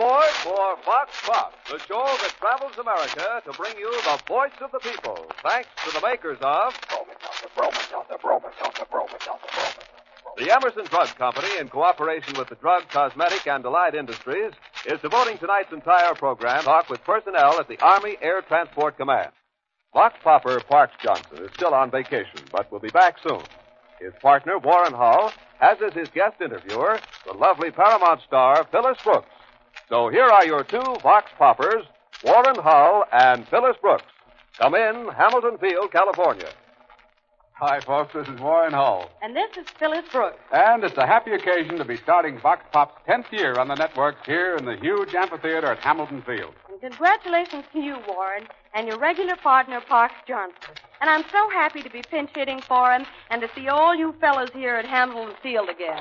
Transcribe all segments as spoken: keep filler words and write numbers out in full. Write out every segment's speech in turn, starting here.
aboard for Vox Pop, the show that travels America to bring you the voice of the people, thanks to the makers of the Emerson Drug Company, in cooperation with the Drug, Cosmetic, and Allied Industries, is devoting tonight's entire program to talk with personnel at the Army Air Transport Command. Vox Popper Parks Johnson is still on vacation, but will be back soon. His partner, Warren Hull, has as his guest interviewer the lovely Paramount star, Phyllis Brooks. So here are your two Vox Poppers, Warren Hull and Phyllis Brooks. Come in, Hamilton Field, California. Hi, folks. This is Warren Hull. And this is Phyllis Brooks. And it's a happy occasion to be starting Vox Pop's tenth year on the networks here in the huge amphitheater at Hamilton Field. And congratulations to you, Warren, and your regular partner, Parks Johnson. And I'm so happy to be pinch hitting for him and to see all you fellows here at Hamilton Field again.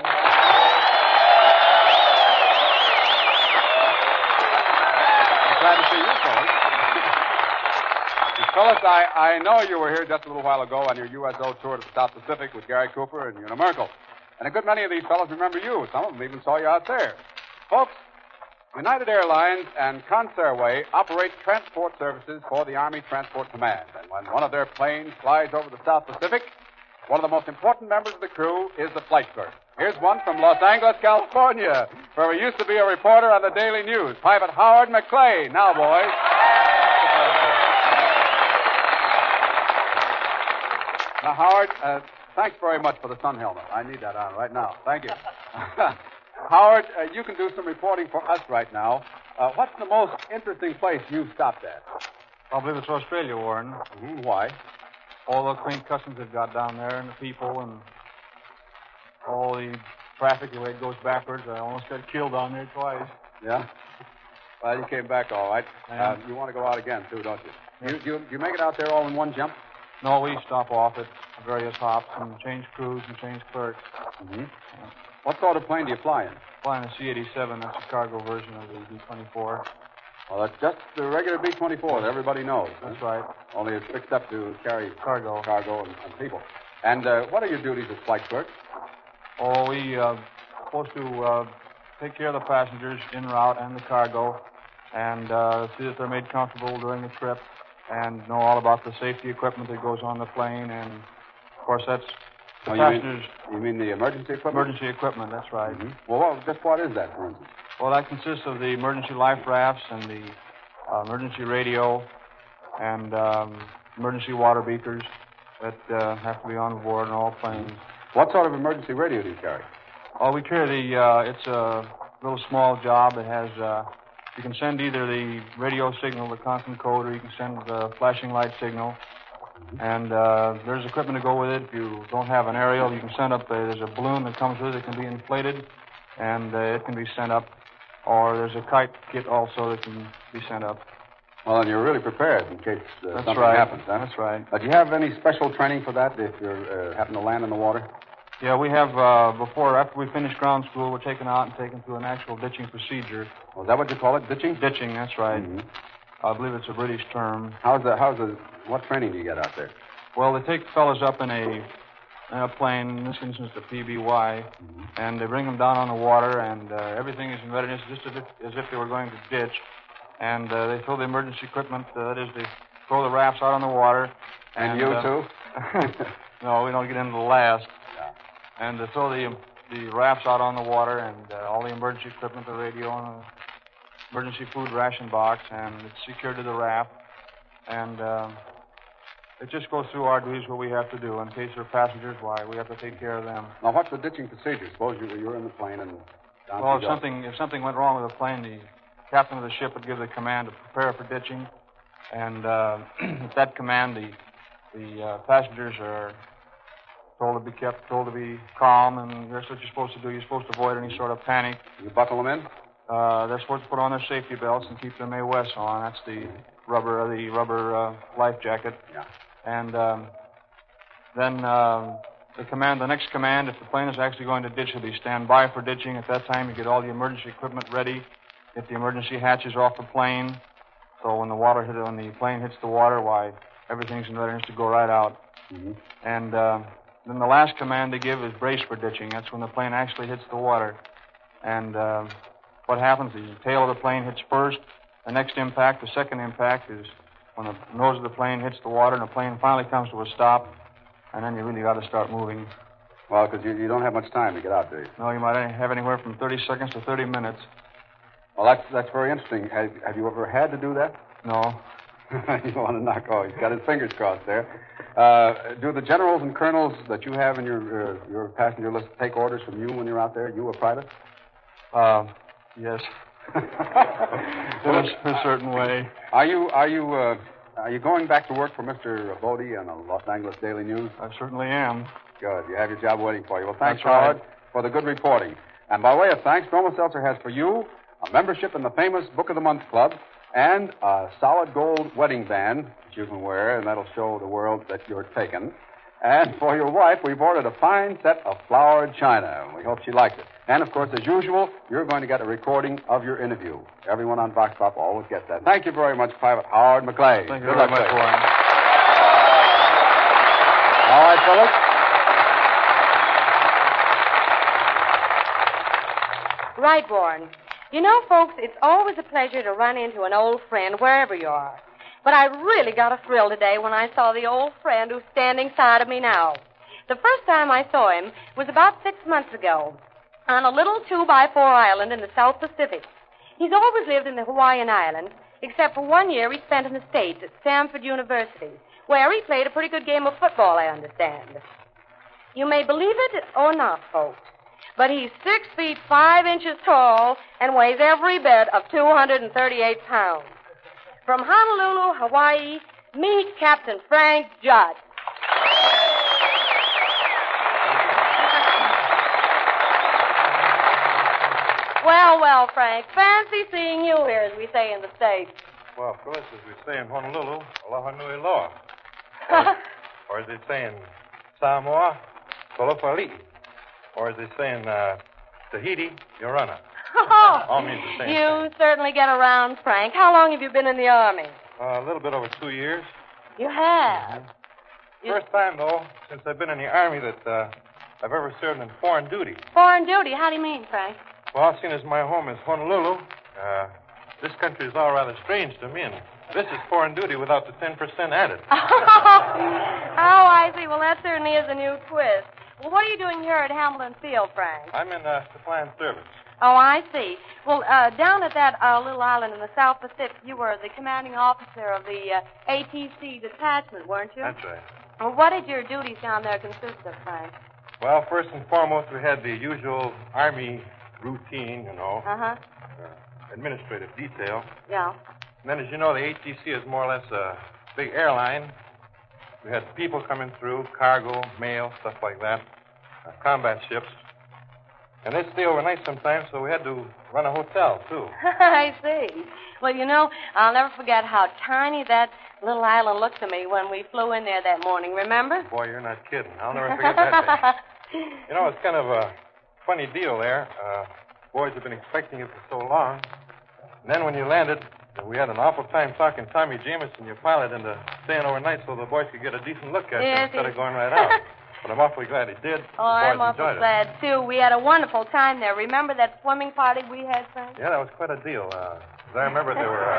Glad to see you, fellas. Fellas, I, I know you were here just a little while ago on your U S O tour to the South Pacific with Gary Cooper and Una Merkel. And a good many of these fellows remember you. Some of them even saw you out there. Folks, United Airlines and Consairway operate transport services for the Army Transport Command. And when one of their planes flies over the South Pacific, one of the most important members of the crew is the flight clerk. Here's one from Los Angeles, California, where he used to be a reporter on the Daily News, Private Howard McClay. Now, boys. Now, Howard, uh, thanks very much for the sun helmet. I need that on right now. Thank you. Howard, uh, you can do some reporting for us right now. Uh, what's the most interesting place you've stopped at? I believe it's Australia, Warren. Mm-hmm. Why? All the quaint customs they've got down there, and the people, and all the traffic, the way it goes backwards. I almost got killed down there twice. Yeah? Well, you came back all right. Yeah. Uh, you want to go out again, too, don't you? You, you? You make it out there all in one jump? No, we stop off at various hops and change crews and change clerks. Mm-hmm. What sort of plane do you fly in? Flying a C eighty-seven. That's a cargo version of the B twenty-four. Well, that's just the regular B twenty-four that everybody knows. That's huh? right. Only it's fixed up to carry Cargo. cargo and, and people. And uh, what are your duties as flight clerk? Oh, we uh, supposed to uh, take care of the passengers en route and the cargo, and uh, see that they're made comfortable during the trip, and know all about the safety equipment that goes on the plane, and of course that's the oh, you passengers. Mean, you mean the emergency equipment? Emergency equipment, that's right. Mm-hmm. Well, what, just what is that, for instance? Well, that consists of the emergency life rafts and the uh, emergency radio and um, emergency water beakers that uh, have to be on board in all planes. What sort of emergency radio do you carry? Oh, we carry the, uh, it's a little small job. It has, uh, you can send either the radio signal, the constant code, or you can send the flashing light signal. Mm-hmm. And uh, there's equipment to go with it. If you don't have an aerial, you can send up, a, there's a balloon that comes with it that can be inflated, and uh, it can be sent up. Or there's a kite kit also that can be sent up. Well, then you're really prepared in case uh, That's something right. happens, huh? That's right. Uh, do you have any special training for that if you uh, happen to land in the water? Yeah, we have, uh, before, after we finish ground school, we're taken out and taken through an actual ditching procedure. Oh, is that what you call it, ditching? Ditching, that's right. Mm-hmm. I believe it's a British term. How's the, how's the, what training do you get out there? Well, they take fellas up in a, in a plane, in this instance the P B Y, mm-hmm. and they bring them down on the water, and uh, everything is in readiness just as if, as if they were going to ditch. And uh, they throw the emergency equipment, uh, that is, they throw the rafts out on the water. And, and you, uh, too? No, we don't get into the last. Yeah. And they throw the, the rafts out on the water, and uh, all the emergency equipment, the radio, and the emergency food ration box, and it's secured to the raft. And uh, it just goes through our duties, what we have to do. In case there are passengers, why, we have to take care of them. Now, what's the ditching procedure? Suppose you, you're in the plane and down Well, to if something, if something went wrong with the plane, the captain of the ship would give the command to prepare for ditching. And uh, at that command, the, the uh, passengers are told to be kept, told to be calm, and that's what you're supposed to do. You're supposed to avoid any sort of panic. You buckle them in? Uh, they're supposed to put on their safety belts and keep their Mae West on. That's the rubber, the rubber uh, life jacket. Yeah. And um, then uh, the command, the next command, if the plane is actually going to ditch, will be stand by for ditching. At that time, you get all the emergency equipment ready, get the emergency hatches off the plane. So when the water hit, when the plane hits the water, why, everything's in readiness to go right out. Mm-hmm. And uh, then the last command they give is brace for ditching. That's when the plane actually hits the water. And uh, what happens is the tail of the plane hits first. The next impact, the second impact, is when the nose of the plane hits the water and the plane finally comes to a stop, and then you really got to start moving. Well, because you, you don't have much time to get out, do you? No, you might have anywhere from thirty seconds to thirty minutes. Well, that's that's very interesting. Have, have you ever had to do that? No. You want to knock off. He's got his fingers crossed there. Uh, do the generals and colonels that you have in your uh, your passenger list take orders from you when you're out there? You a private? Uh, yes. in, a, in a certain way. Are you are you uh, are you going back to work for Mister Bodie on the Los Angeles Daily News? I certainly am. Good. You have your job waiting for you. Well, thanks, That's Howard, right. for the good reporting. And by way of thanks, Bromo Seltzer has for you a membership in the famous Book of the Month Club and a solid gold wedding band that you can wear, and that'll show the world that you're taken. And for your wife, we've ordered a fine set of flowered china, and we hope she likes it. And, of course, as usual, you're going to get a recording of your interview. Everyone on Vox Pop always gets that. Thank you very much, Private Howard McClay. Thank you very much, Warren. All right, fellas. Right, Warren. You know, folks, it's always a pleasure to run into an old friend wherever you are. But I really got a thrill today when I saw the old friend who's standing side of me now. The first time I saw him was about six months ago on a little two-by-four island in the South Pacific. He's always lived in the Hawaiian Islands, except for one year he spent in the States at Stanford University, where he played a pretty good game of football, I understand. You may believe it or not, folks, but he's six feet five inches tall and weighs every bit of two hundred thirty-eight pounds. From Honolulu, Hawaii, meet Captain Frank Judd. Well, well, Frank, fancy seeing you here, as we say in the States. Well, of course, as we say in Honolulu, aloha nui loa. Or, or as they say in Samoa, kolofali'i. Or as they say in uh, Tahiti, Yorana. Oh, All means the same you thing. certainly get around, Frank. How long have you been in the Army? Uh, a little bit over two years. You have. You- First time, though, since I've been in the Army that uh, I've ever served in foreign duty. Foreign duty, how do you mean, Frank? Well, seeing as my home is Honolulu, uh, this country is all rather strange to me, and this is foreign duty without the ten percent added. Oh, I see. Well, that certainly is a new twist. Well, what are you doing here at Hamilton Field, Frank? I'm in uh, supply and service. Oh, I see. Well, uh, down at that uh, little island in the South Pacific, you were the commanding officer of the uh, A T C detachment, weren't you? That's right. Well, what did your duties down there consist of, Frank? Well, first and foremost, we had the usual Army routine, you know, Uh-huh. uh, administrative detail. Yeah. And then, as you know, the A T C is more or less a big airline. We had people coming through, cargo, mail, stuff like that, uh, combat ships. And they stay overnight sometimes, so we had to run a hotel, too. I see. Well, you know, I'll never forget how tiny that little island looked to me when we flew in there that morning, remember? Boy, you're not kidding. I'll never forget that day. You know, it's kind of a funny deal there. Uh, boys have been expecting it for so long. And then when you landed, we had an awful time talking Tommy Jameson, your pilot, into staying overnight so the boys could get a decent look at you Yes, instead he- of going right out. But I'm awfully glad he did. Oh, the I'm boys awful enjoyed it. glad, too. We had a wonderful time there. Remember that swimming party we had, Frank? Yeah, that was quite a deal. Uh, as I remember, there were...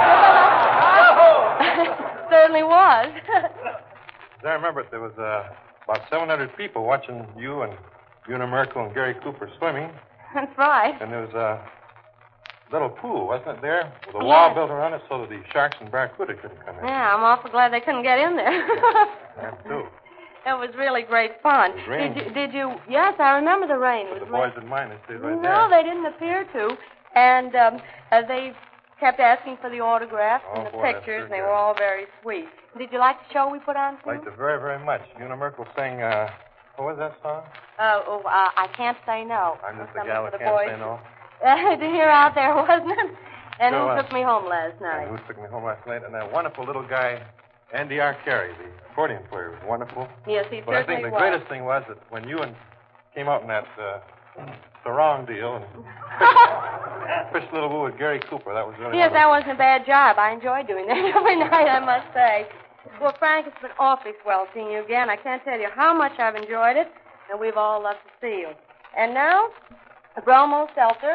Uh, Certainly was. as I remember, there was uh, about seven hundred people watching you and Una Merkel and Gary Cooper swimming. That's right. And there was a little pool, wasn't it, there? With a Yes. wall built around it so that the sharks and barracuda couldn't come in. Yeah, I'm awful glad they couldn't get in there. That, too. It was really great fun. It rained. Did you, did you? Yes, I remember the rain. It But the was boys didn't mind. They stayed right No, there. they didn't appear to. And um, uh, they kept asking for the autographs Oh, and the boy, that's pictures, sure and they good. were all very sweet. Did you like the show we put on, too? Liked it very, very much. Una Merkel sang, uh, what was that song? Uh, oh, uh, I Can't Say No. I'm just a Something gal for that the can't boys. say no. Uh, to hear out there, wasn't it? And Sure who was. took me home last night? And who took me home last night? And that wonderful little guy, Andy R. Carey, the accordion player, was wonderful. Yes, he But I certainly think the was. greatest thing was that when you and came out in that uh, sarong deal and fished a little boo with Gary Cooper, that was really Yes, that wonderful. wasn't a bad job. I enjoyed doing that every night, I must say. Well, Frank, it's been awfully swell seeing you again. I can't tell you how much I've enjoyed it, and we've all loved to see you. And now, Bromo Seltzer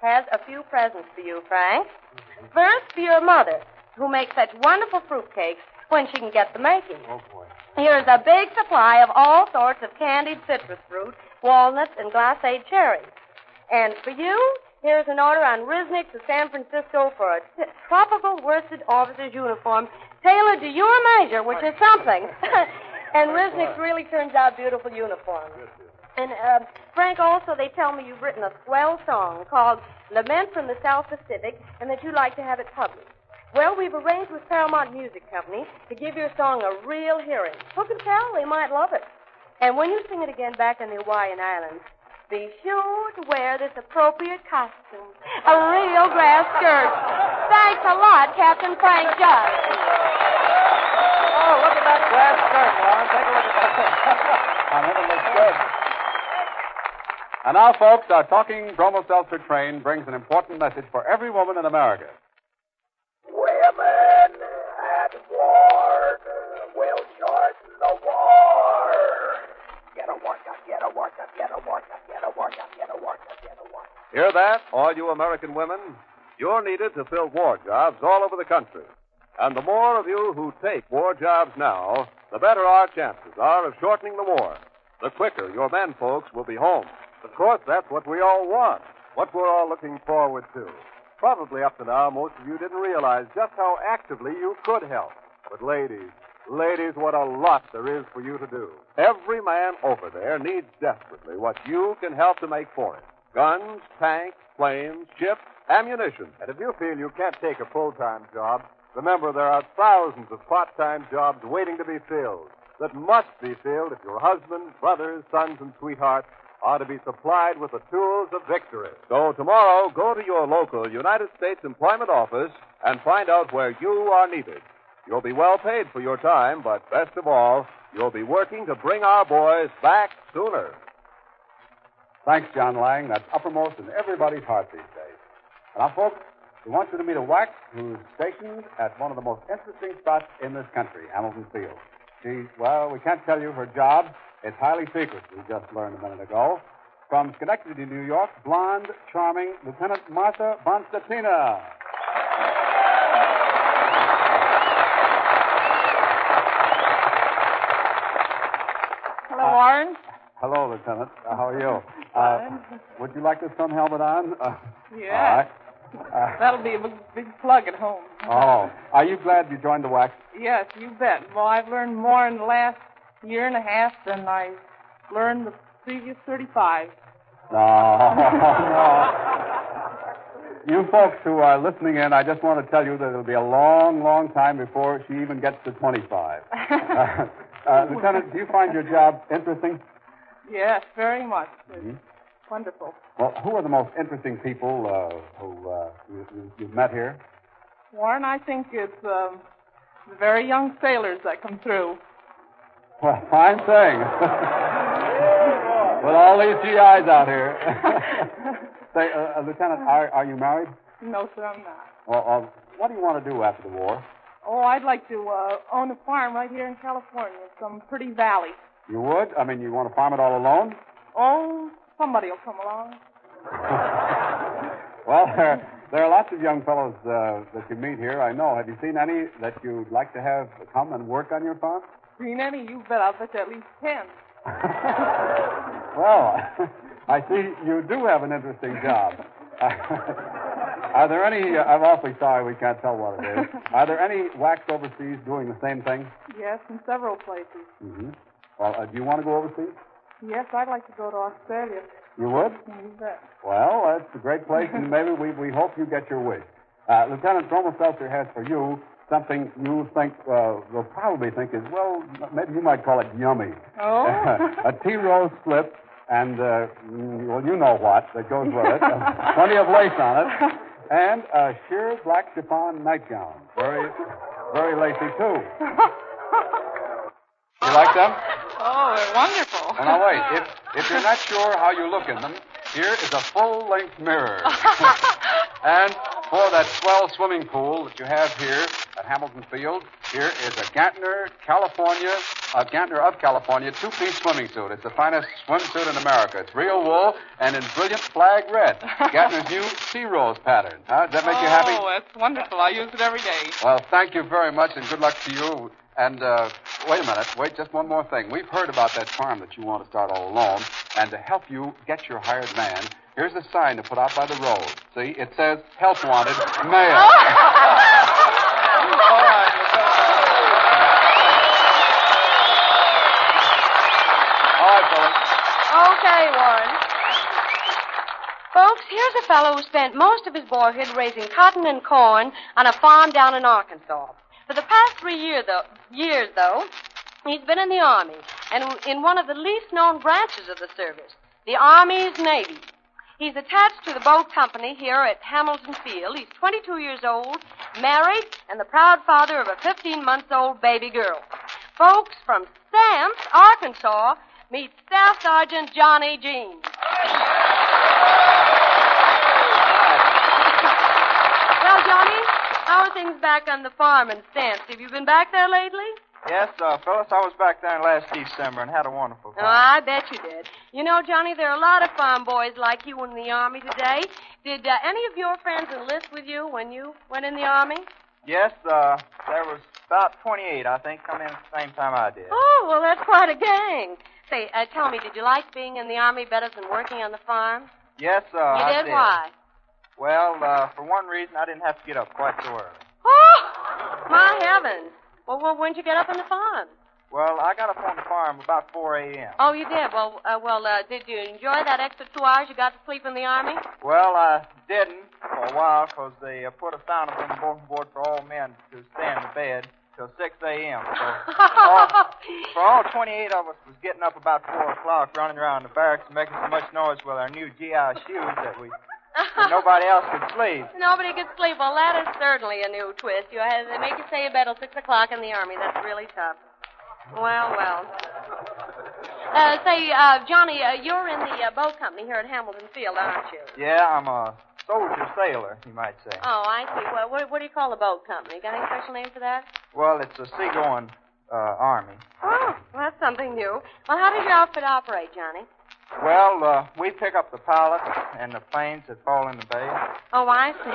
has a few presents for you, Frank. First, for your mother, who makes such wonderful fruitcakes when she can get the making. Oh, boy. Here's a big supply of all sorts of candied citrus fruit, walnuts, and glacé cherries. And for you, here's an order on Risnick to San Francisco for a t- tropical worsted officer's uniform tailored to your measure, which is something. And Risnick's really turns out beautiful uniforms. And, uh, Frank, also, they tell me you've written a swell song called Lament from the South Pacific, and that you'd like to have it published. Well, we've arranged with Paramount Music Company to give your song a real hearing. Who can tell? They might love it. And when you sing it again back in the Hawaiian Islands, be sure to wear this appropriate costume, a real grass skirt. Thanks a lot, Captain Frank Judd. Oh, look at that grass skirt, Warren. Take a look at that. I never looked good. And now, folks, our talking Bromo Seltzer train brings an important message for every woman in America. Women at war will shorten the war. Get a workup, get a workup, get a workup, get a workup, get a workup, get a workup. Hear that, all you American women? You're needed to fill war jobs all over the country. And the more of you who take war jobs now, the better our chances are of shortening the war. The quicker your men folks will be home. Of course, that's what we all want, what we're all looking forward to. Probably up to now, most of you didn't realize just how actively you could help. But ladies, ladies, what a lot there is for you to do. Every man over there needs desperately what you can help to make for him. Guns, tanks, planes, ships, ammunition. And if you feel you can't take a full-time job, remember there are thousands of part-time jobs waiting to be filled that must be filled if your husbands, brothers, sons, and sweethearts are to be supplied with the tools of victory. So tomorrow, go to your local United States Employment Office and find out where you are needed. You'll be well paid for your time, but best of all, you'll be working to bring our boys back sooner. Thanks, John Lang. That's uppermost in everybody's heart these days. Now, folks, we want you to meet a wax who's stationed at one of the most interesting spots in this country, Hamilton Field. She, well, we can't tell you her job. It's highly secret, we just learned a minute ago. From Schenectady, New York, blonde, charming Lieutenant Martha von Stetina. Hello, Warren. Hello, Lieutenant. Uh, how are you? Uh, would you like the sun helmet on? Uh, Yeah. All right. Uh, That'll be a big, big plug at home. oh, are you glad you joined the wax? Yes, you bet. Well, I've learned more in the last year and a half than I learned the previous thirty-five. No, no. You folks who are listening in, I just want to tell you that it'll be a long, long time before she even gets to twenty-five. uh, uh, Lieutenant, do you find your job interesting? Yes, very much. It's Mm-hmm. wonderful. Well, who are the most interesting people uh, who uh, you, you, you've met here? Warren, I think it's um, the very young sailors that come through. Well, fine thing. With all these G Is out here. Say, uh, uh, Lieutenant, are, are you married? No, sir, I'm not. Well, uh, what do you want to do after the war? Oh, I'd like to uh, own a farm right here in California, some pretty valley. You would? I mean, you want to farm it all alone? Oh, somebody will come along. Well, there, there are lots of young fellows uh, that you meet here, I know. Have you seen any that you'd like to have come and work on your farm? Seen any? You bet I'll bet you at least ten. Well, I see you do have an interesting job. Are there any, uh, I'm awfully sorry we can't tell what it is. Are there any wax overseas doing the same thing? Yes, in several places. Mm-hmm. Well, uh, do you want to go overseas? Yes, I'd like to go to Australia. You would? You bet. Well, that's a great place, and maybe we, we hope you get your wish. Uh, Lieutenant Bromo Seltzer has for you something you think, uh, will probably think is, well, maybe you might call it yummy. Oh? A tea rose slip, and, uh, well, you know what that goes with it. Uh, plenty of lace on it. And a sheer black chiffon nightgown. Very, very lacy, too. You like them? Oh, they're wonderful. Oh, now, wait. If, if you're not sure how you look in them, here is a full-length mirror. And for that swell swimming pool that you have here, at Hamilton Field, here is a Gantner, California, a Gantner of California two-piece swimming suit. It's the finest swimsuit in America. It's real wool and in brilliant flag red. Gantner's new Sea Rose pattern. Huh? Does that make oh, you happy? Oh, that's wonderful. I use it every day. Well, thank you very much, and good luck to you. And, uh, wait a minute. Wait, just one more thing. We've heard about that farm that you want to start all alone, and to help you get your hired man, here's a sign to put out by the road. See, it says, help wanted, mail. All right. All right, fellas. Okay, Warren. Folks, here's a fellow who spent most of his boyhood raising cotton and corn on a farm down in Arkansas. For the past three year, though, years, though, he's been in the Army, and in one of the least known branches of the service, the Army's Navy. He's attached to the boat company here at Hamilton Field. He's twenty-two years old, married, and the proud father of a fifteen-month-old baby girl. Folks, from Stamps, Arkansas, meet Staff Sergeant Johnny Jean. Well, Johnny, how are things back on the farm in Stamps? Have you been back there lately? Yes, uh, Phyllis, I was back there last December and had a wonderful time. Oh, I bet you did. You know, Johnny, there are a lot of farm boys like you in the Army today. Did uh, any of your friends enlist with you when you went in the Army? Yes, uh, there was about twenty-eight, I think, come in at the same time I did. Oh, well, that's quite a gang. Say, uh, tell me, did you like being in the Army better than working on the farm? Yes, uh, you I did? did. Why? Well, uh, for one reason, I didn't have to get up quite so early. Oh, my heavens. Well, well, when'd you get up on the farm? Well, I got up on the farm about four a.m. Oh, you did? Well, uh, well, uh, did you enjoy that extra two hours you got to sleep in the Army? Well, I didn't for a while because they uh, put a sign up on the bulletin board for all men to stay in the bed till six a.m. So all, for all twenty-eight of us was getting up about four o'clock, running around the barracks and making so much noise with our new G I shoes that we that nobody else could sleep. Nobody could sleep. Well, that is certainly a new twist. You have, they make you stay in bed till six o'clock in the Army. That's really tough. Well, well. Uh, say, uh, Johnny, uh, you're in the uh, boat company here at Hamilton Field, aren't you? Yeah, I'm a soldier sailor, you might say. Oh, I see. Well, what, what do you call the boat company? Got any special name for that? Well, it's a seagoing uh, army. Oh, well, that's something new. Well, how does your outfit operate, Johnny? Well, uh, we pick up the pilots and the planes that fall in the bay. Oh, I see.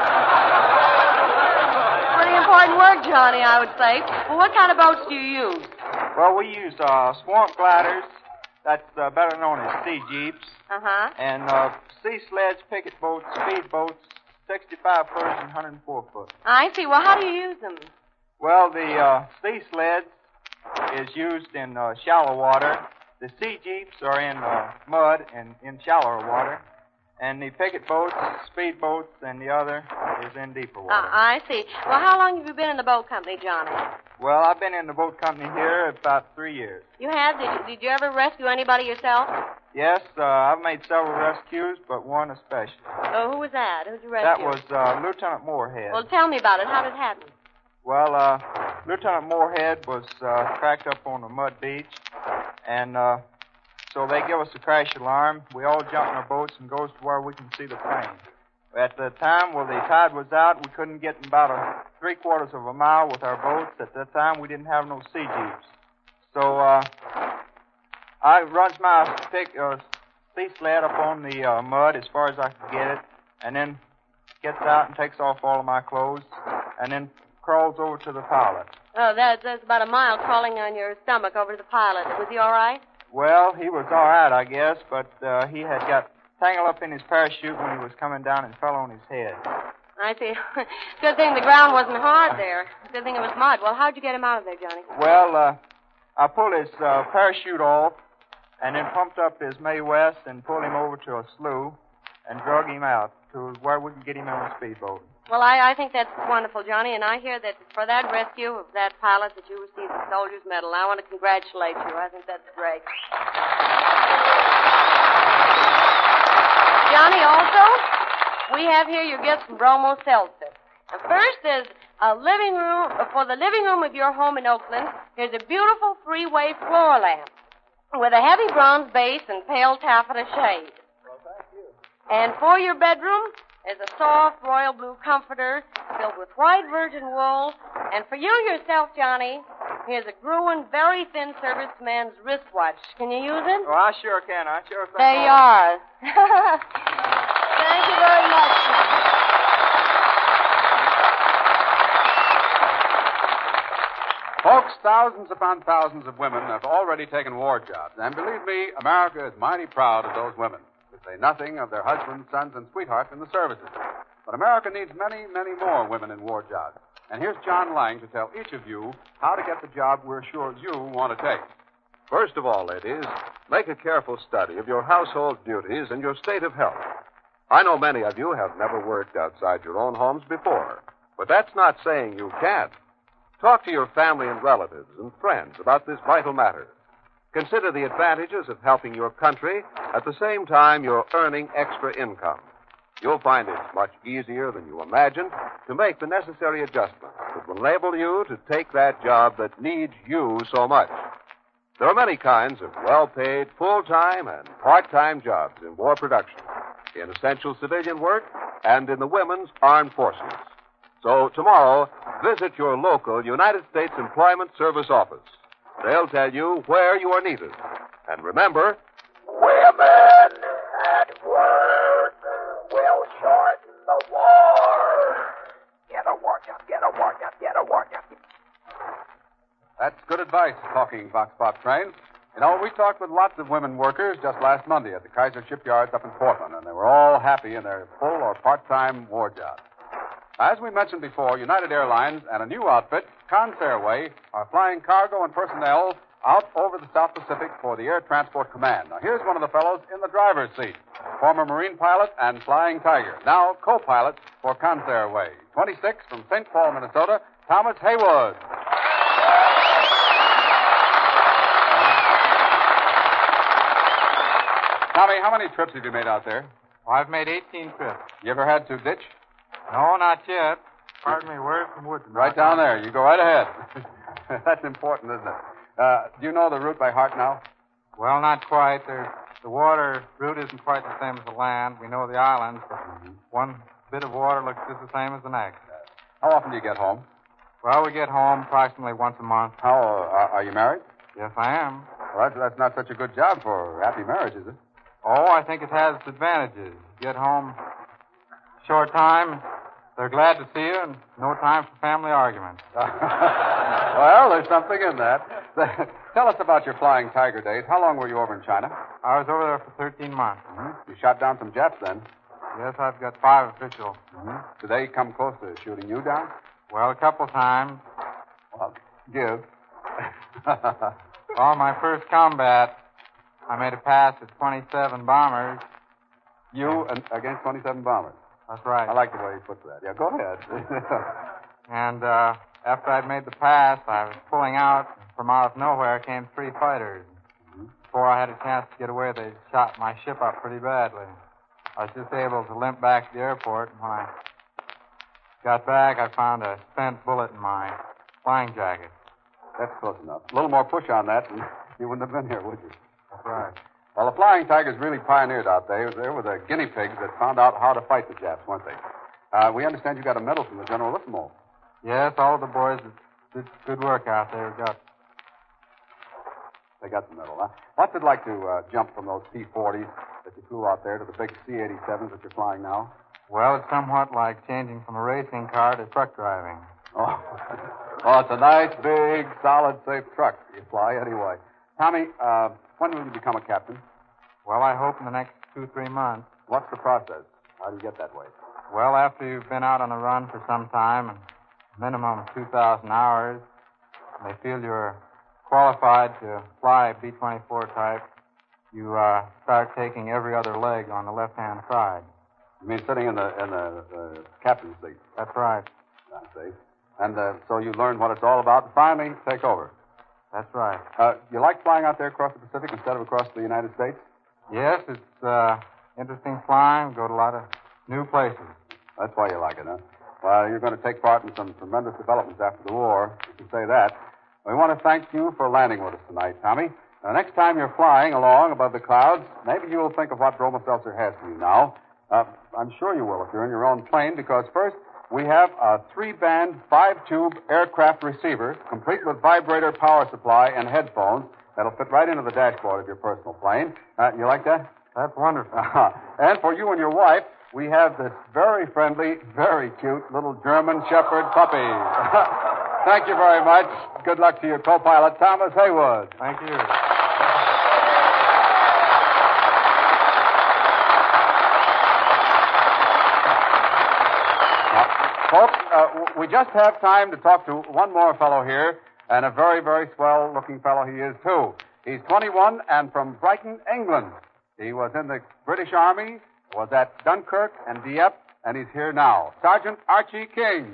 Pretty important work, Johnny, I would say. Well, what kind of boats do you use? Well, we use uh, swamp gliders. That's uh, better known as sea jeeps. Uh-huh. And uh, sea sleds, picket boats, speed boats, sixty-five foot and one hundred four foot. I see. Well, how do you use them? Well, the uh, sea sleds is used in uh, shallow water. The sea jeeps are in uh, mud and in shallower water. And the picket boats, speed boats, and the other is in deeper water. Uh, I see. Well, how long have you been in the boat company, Johnny? Well, I've been in the boat company here about three years. You have? Did you, did you ever rescue anybody yourself? Yes, uh, I've made several rescues, but one especially. Oh, who was that? Who'd you rescue? That was uh, Lieutenant Moorhead. Well, tell me about it. How did it happen? Well, uh, Lieutenant Moorhead was uh, cracked up on a mud beach, and uh, so they give us a crash alarm. We all jump in our boats and goes to where we can see the plane. At the time, well, the tide was out. We couldn't get about a three quarters of a mile with our boats. At that time, we didn't have no sea jeeps. So uh, I runs my pick, uh, sea sled up on the uh, mud as far as I could get it, and then gets out and takes off all of my clothes, and then crawls over to the pilot. Oh, that, that's about a mile crawling on your stomach over to the pilot. Was he all right? Well, he was all right, I guess, but uh, he had got tangled up in his parachute when he was coming down and fell on his head. I see. Good thing the ground wasn't hard there. Good thing it was mud. Well, how'd you get him out of there, Johnny? Well, uh, I pulled his uh, parachute off and then pumped up his Mae West and pulled him over to a slough and drug him out to where we could get him on a speedboat. Well, I, I think that's wonderful, Johnny, and I hear that for that rescue of that pilot that you received the Soldier's Medal. I want to congratulate you. I think that's great. Johnny, also, we have here your gifts from Bromo Seltzer. The first is a living room, for the living room of your home in Oakland, here's a beautiful three-way floor lamp with a heavy bronze base and pale taffeta shade. Well, thank you. And for your bedroom, There's a soft royal blue comforter filled with white virgin wool. And for you yourself, Johnny, here's a Gruen very thin serviceman's wristwatch. Can you use it? Oh, I sure can. I sure can. There you are. Thank you very much, Johnny. Folks, thousands upon thousands of women have already taken war jobs. And believe me, America is mighty proud of those women, to say nothing of their husbands, sons, and sweethearts in the services. But America needs many, many more women in war jobs. And here's John Lang to tell each of you how to get the job we're sure you want to take. First of all, ladies, make a careful study of your household duties and your state of health. I know many of you have never worked outside your own homes before, but that's not saying you can't. Talk to your family and relatives and friends about this vital matter. Consider the advantages of helping your country at the same time you're earning extra income. You'll find it much easier than you imagined to make the necessary adjustments that will enable you to take that job that needs you so much. There are many kinds of well-paid, full-time and part-time jobs in war production, in essential civilian work, and in the women's armed forces. So tomorrow, visit your local United States Employment Service office. They'll tell you where you are needed. And remember, women at work will shorten the war. Get a work up, get a work up, get a work up. That's good advice, talking Vox Pop train. You know, we talked with lots of women workers just last Monday at the Kaiser Shipyards up in Portland, and they were all happy in their full or part-time war jobs. As we mentioned before, United Airlines and a new outfit, Consairway, are flying cargo and personnel out over the South Pacific for the Air Transport Command. Now, here's one of the fellows in the driver's seat, former Marine pilot and Flying Tiger, now co-pilot for Consairway. twenty-six from Saint Paul, Minnesota, Thomas Haywood. Tommy, how many trips have you made out there? Well, I've made eighteen trips. You ever had to ditch? No, not yet. Pardon me, where's from Woodson? Right down there. You go right ahead. That's important, isn't it? Uh, do you know the route by heart now? Well, not quite. There's, the water route isn't quite the same as the land. We know the islands, but one bit of water looks just the same as the next. How often do you get home? Well, we get home approximately once a month. How, uh, are you married? Yes, I am. Well, that's, that's not such a good job for happy marriage, is it? Oh, I think it has its advantages. Get home short time, they're glad to see you, and no time for family arguments. Well, there's something in that. Tell us about your Flying Tiger days. How long were you over in China? I was over there for thirteen months. Mm-hmm. You shot down some Japs then? Yes, I've got five officials. Mm-hmm. Did they come close to shooting you down? Well, a couple times. Well, give. Well, my first combat, I made a pass at twenty-seven bombers. You and against twenty-seven bombers? That's right. I like the way he puts that. Yeah, go ahead. And uh, after I'd made the pass, I was pulling out. From out of nowhere came three fighters. Mm-hmm. Before I had a chance to get away, they shot my ship up pretty badly. I was just able to limp back to the airport, and when I got back, I found a spent bullet in my flying jacket. That's close enough. A little more push on that, and you wouldn't have been here, would you? That's right. Well, the Flying Tigers really pioneered out there. They were the guinea pigs that found out how to fight the Japs, weren't they? Uh, we understand you got a medal from the Generalissimo. Yes, all of the boys that did good work out there got. They got the medal, huh? What's it like to uh, jump from those P forties that you flew out there to the big C eighty-sevens that you're flying now? Well, it's somewhat like changing from a racing car to truck driving. Oh, oh it's a nice, big, solid, safe truck you fly anyway. Tommy, uh, when will you become a captain? Well, I hope in the next two, three months. What's the process? How do you get that way? Well, after you've been out on a run for some time, and minimum of two thousand hours, and they feel you're qualified to fly B twenty-four type, you uh, start taking every other leg on the left-hand side. You mean sitting in the in the uh, captain's seat? That's right. I see. And uh, so you learn what it's all about and finally take over. That's right. Uh, you like flying out there across the Pacific instead of across the United States? Yes, it's uh, interesting flying. Go to a lot of new places. That's why you like it, huh? Well, you're going to take part in some tremendous developments after the war. You can say that. We want to thank you for landing with us tonight, Tommy. Now, next time you're flying along above the clouds, maybe you'll think of what Bromo Seltzer has for you now. Uh, I'm sure you will if you're in your own plane, because first, we have a three-band, five-tube aircraft receiver, complete with vibrator power supply and headphones that'll fit right into the dashboard of your personal plane. Uh, you like that? That's wonderful. Uh-huh. And for you and your wife, we have this very friendly, very cute little German Shepherd puppy. Thank you very much. Good luck to your co-pilot, Thomas Haywood. Thank you. Folks, uh, we just have time to talk to one more fellow here, and a very, very swell-looking fellow he is, too. He's twenty-one and from Brighton, England. He was in the British Army, was at Dunkirk and Dieppe, and he's here now. Sergeant Archie King.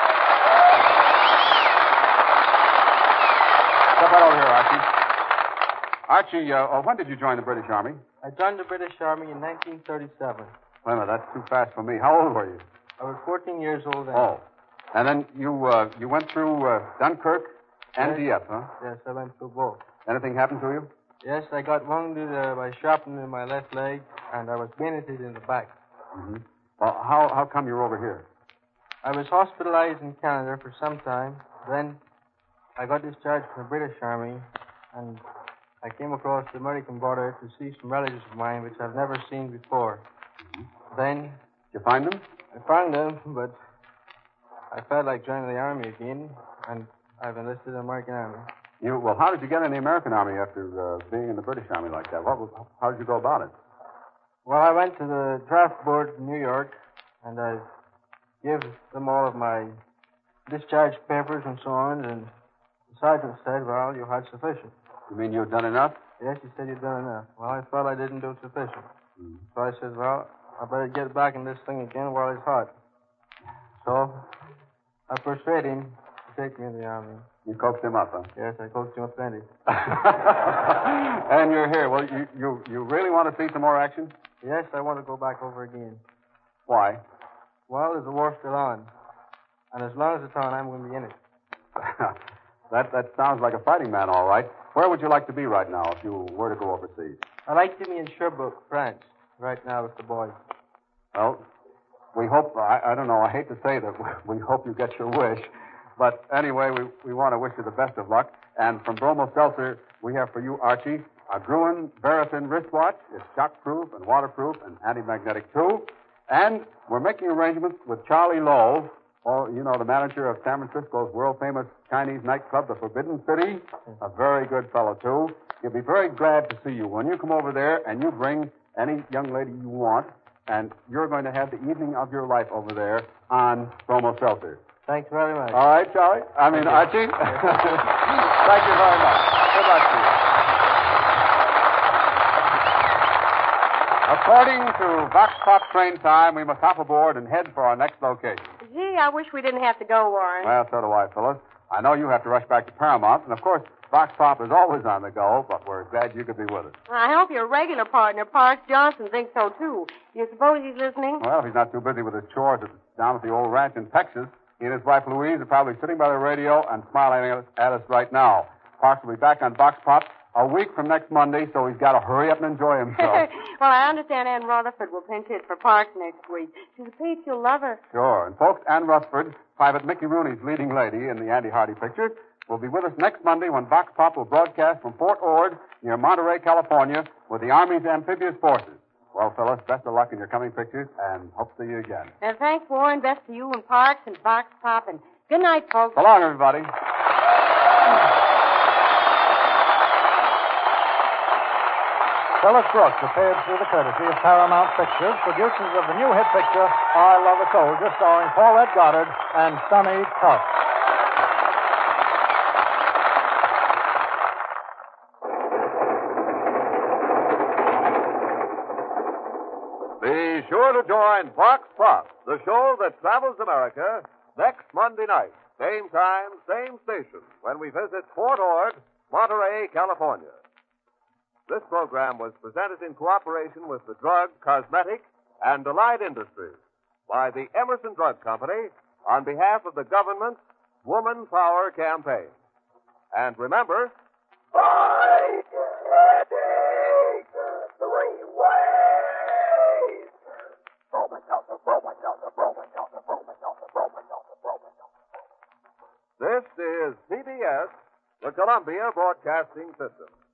Step right over here, Archie. Archie, uh, when did you join the British Army? I joined the British Army in nineteen thirty-seven. Wait a minute, that's too fast for me. How old were you? I was fourteen years old then. Oh. And then you uh, you went through uh, Dunkirk and Yes. Dieppe, huh? Yes, I went through both. Anything happened to you? Yes, I got wounded uh, by shrapnel in my left leg, and I was bayoneted in the back. Mm-hmm. Well, how, how come you're over here? I was hospitalized in Canada for some time. Then I got discharged from the British Army, and I came across the American border to see some relatives of mine, which I've never seen before. Mm-hmm. Then... Did you find them? I found them, but I felt like joining the Army again, and I've enlisted in the American Army. You, well, how did you get in the American Army after uh, being in the British Army like that? What was, how did you go about it? Well, I went to the draft board in New York, and I gave them all of my discharge papers and so on, and the sergeant said, well, you had sufficient. You mean you've done enough? Yes, he said you'd done enough. Well, I felt I didn't do sufficient. Mm. So I said, well, I better get back in this thing again while it's hot. So I persuaded him to take me in the Army. You coaxed him up, huh? Yes, I coached him up plenty. And you're here. Well, you, you, you really want to see some more action? Yes, I want to go back over again. Why? Well, there's a war still on. And as long as it's on, I'm going to be in it. that, that sounds like a fighting man, all right. Where would you like to be right now if you were to go overseas? I'd like to be in Sherbrooke, France, right now with the boys. Well, we hope, I, I don't know, I hate to say that we hope you get your wish. But anyway, we, we want to wish you the best of luck. And from Bromo Seltzer, we have for you, Archie, a Gruen Verafin wristwatch. It's shockproof and waterproof and anti-magnetic, too. And we're making arrangements with Charlie Lowe, or, you know, the manager of San Francisco's world-famous Chinese nightclub, the Forbidden City. A very good fellow, too. He'll be very glad to see you when you come over there and you bring any young lady you want, and you're going to have the evening of your life over there on Bromo Seltzer. Thanks very much. All right, Charlie? I mean, Archie? Thank you very much. Good luck to you. According to Vox Pop train time, we must hop aboard and head for our next location. Gee, I wish we didn't have to go, Warren. Well, so do I, Phyllis. I know you have to rush back to Paramount, and of course, Vox Pop is always on the go, but we're glad you could be with us. I hope your regular partner, Parks Johnson, thinks so, too. You suppose he's listening? Well, if he's not too busy with his chores at, down at the old ranch in Texas, he and his wife Louise are probably sitting by the radio and smiling at us, at us right now. Parks will be back on Vox Pop a week from next Monday, so he's got to hurry up and enjoy himself. Well, I understand Ann Rutherford will pinch hit for Parks next week. She's a peach. You'll love her. Sure. And folks, Ann Rutherford, Private Mickey Rooney's leading lady in the Andy Hardy picture, will be with us next Monday when Vox Pop will broadcast from Fort Ord near Monterey, California, with the Army's amphibious forces. Well, Phyllis, best of luck in your coming pictures, and hope to see you again. And thanks, Warren. Best to you and Parks and Vox Pop. And good night, folks. So long, everybody. Phyllis Brooks appeared through the courtesy of Paramount Pictures, producers of the new hit picture, I Love a Soldier, starring Paulette Goddard and Sonny Tuck. Be sure to join Vox Pop, the show that travels America, next Monday night, same time, same station, when we visit Fort Ord, Monterey, California. This program was presented in cooperation with the Drug, Cosmetic, and Delight Industries by the Emerson Drug Company on behalf of the government's Woman Power campaign. And remember, Fight headache three ways. Columbia Broadcasting System.